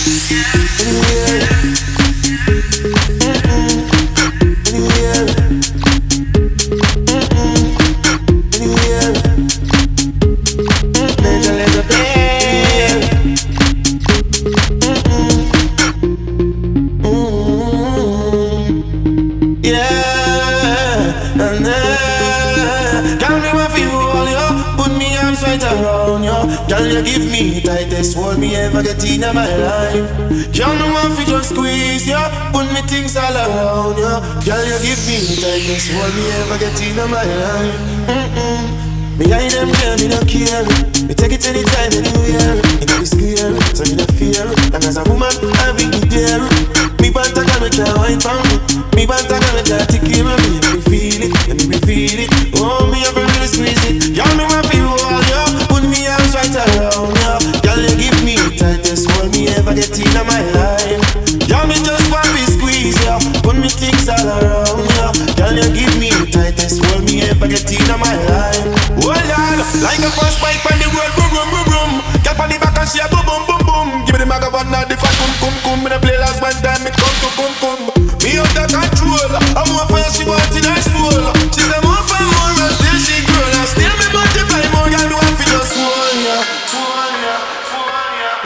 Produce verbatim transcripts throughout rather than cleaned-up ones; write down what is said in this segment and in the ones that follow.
Girl, you give me the tightest hold me ever get in my life. Girl, no one fi just squeeze ya, put me things all around ya. Girl, you give me the tightest hold me ever get in my life. Mm-mm. Behind them girl, me no care. Me take it anytime, anywhere. It no be scary, so me no fear. And as a woman, I be there. Me want a girl, me can't wine for me. Me want a girl, me can't take care of me. Let me feel it, let me feel it. Oh, me ever really squeeze it. Girl, me want feel all ya. Put me arms right around ya. Girl, you give me the tightest hold me ever get in my life. Girl, me just want to squeeze ya. Put me things all around ya. Girl, you give me the tightest hold me ever get in my life. Oh Lord, like a first bite on the road, boom boom boom boom. Get on the back and she a boom boom boom boom. Give me the microphone now, the fat cum cum cum. Me the play last one time, me come to cum cum. Me up the control, I'm more for she want in her soul. She say more for more, and still she grow. And still me multiply more, girl, do I feel just swole ya, swole ya, swole ya.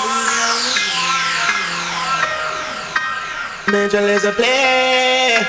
Major Lazer play.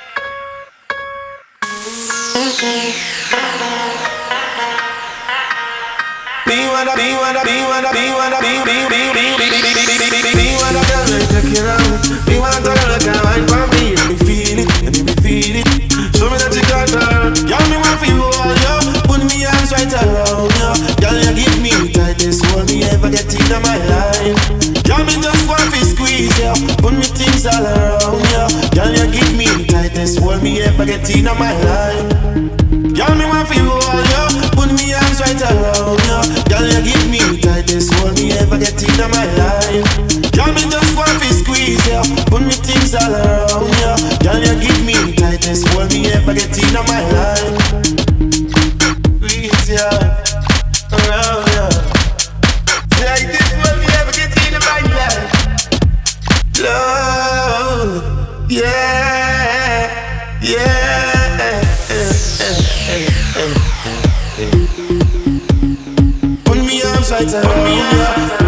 Me wanna, me wanna, me wanna, me wanna, me, me, me, me, me, me, me, me, me, me, me wanna girl like take you around. Me want a girl like a wine for me. Let me feel it, let me feel it. Show me that you got her. Girl, me want feel all ya. Put me arms right around ya. Girl, you give me the tightest hold me ever get in my life. Girl, me just want to squeeze ya. Put me things all around ya. Girl, you give me the tightest hold me ever get in my life. Girl, me want feel all ya. Put me arms right around ya. Girl, you give me the tightest hold me ever get in my life. Girl, me just want to squeeze ya. Put me things all around ya. Girl, you give me the tightest hold me ever get in my life. Squeeze ya around ya. Like this hold me ever get in my life. Love, yeah, yeah. Put me arms right around ya.